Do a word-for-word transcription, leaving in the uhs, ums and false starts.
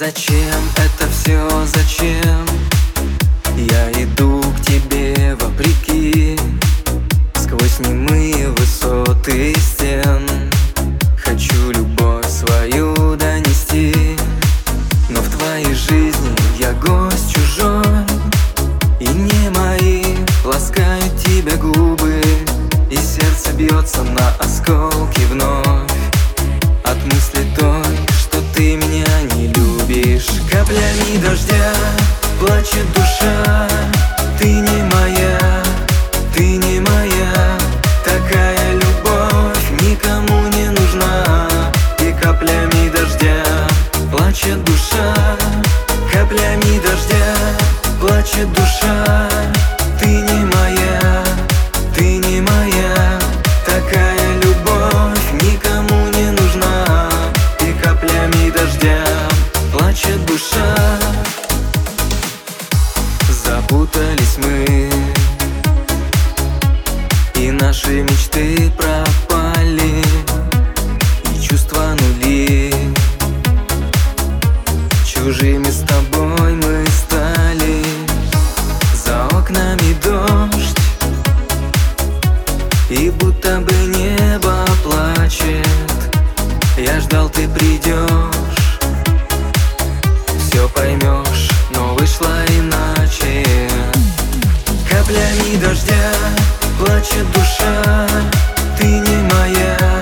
Зачем это все, зачем? Я иду к тебе вопреки, сквозь немые высоты стен. Хочу любовь свою донести, но в твоей жизни я гость чужой, и не мои ласкают тебя губы, и сердце бьется на осколки вновь от мысли той, что ты меня не любишь. Каплями дождя плачет душа, ты не моя, ты не моя. Такая любовь никому не нужна. И каплями дождя плачет душа, каплями дождя плачет душа. Ты не моя, ты не моя. Такая любовь никому не нужна. И каплями дождя плачет душа. Запутались мы, и наши мечты пропали, и чувства нули. Чужими с тобой мы стали. За окнами дождь, и будто бы небо плачет. Я ждал, ты придешь, все поймешь, но вышло иначе. Каплями дождя плачет душа, ты не моя.